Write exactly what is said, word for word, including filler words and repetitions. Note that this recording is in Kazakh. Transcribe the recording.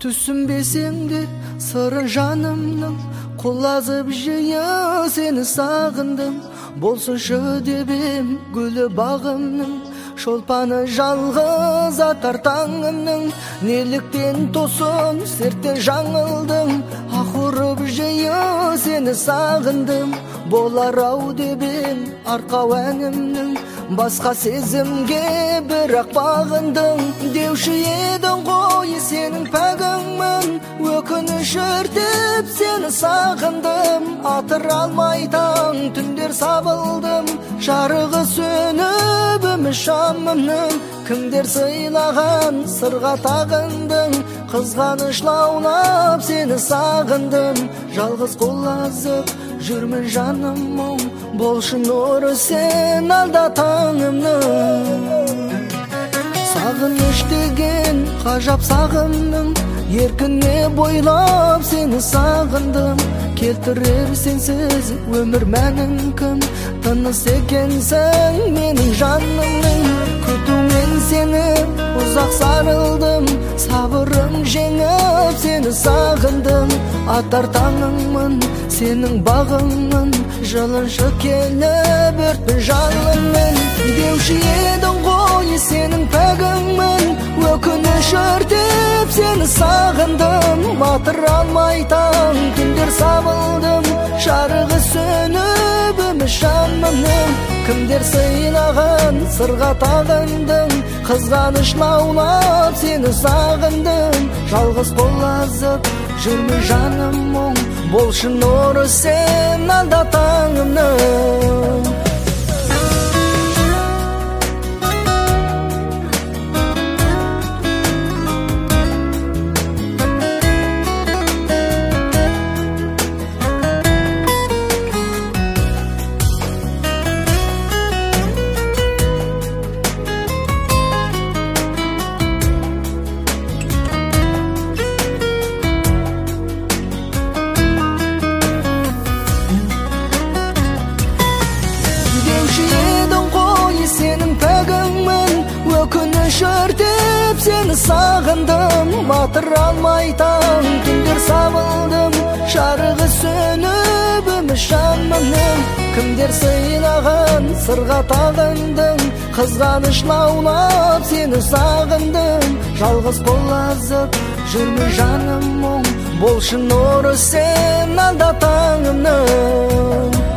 Түсінбесең де сырын жанымның, құлазып жиі сені сағындым. Болсыншы деп ем гүлі бағымның, шолпаны жалғыз атар таңымның. Неліктен тосын серттен жаңылдым, ақ ұрып жиі сені сағындым. Болар ау деп ем арқау әнімнің, басқа сезімге бірақ бағындың. Деуші едің ғой сенің пәгіңмін, өкініш өртеп сені сағындым. Атыр алмай таң түндер сабылдым, жарығы сөніп үміт шамымның. Кімдер сыйлаған сырға тағындың, қызғаныш лаулап сені сағындым. Жалғыз құлазып жүрмін жаным мұң, болшы нұры сен алда таңымның. Сағыныш деген қажап сағымның, еркіне бойлап сені сағындым. Келтірер сенсіз өмір мәнін кім, тыныс екенсің менің жанымның. Күтумен сені ұзақ сарылдым, сабырым жеңіп сені сағындым. Атар таңыңмын, сенің бағыңмын, жылыншы келіп өртпін жалынмын. Деуші едің ғой сенің пәгіңмін, өкініш өртеп сені сағындым. Батыр алмай таң түндер сабылдым, жарығы сөніп үміт шамымның. Кімдер сыйлаған сырға тағындың, қызғаныш лаулап сені сағындым. Жалғыз құлазып жүрмін жаным мұң, болшы нұры сен алда таңымның. Өкініш өртеп сені сағындым, батыр алмай таң түндер сабылдым. Жарығы сөніп үміт шамымның, кімдер сыйлаған сырға тағындың, қызғаныш лаулап сені сағындым. Жалғыз құлазып жүрмін жаным мұң, болшы нұры сен алда таңымның.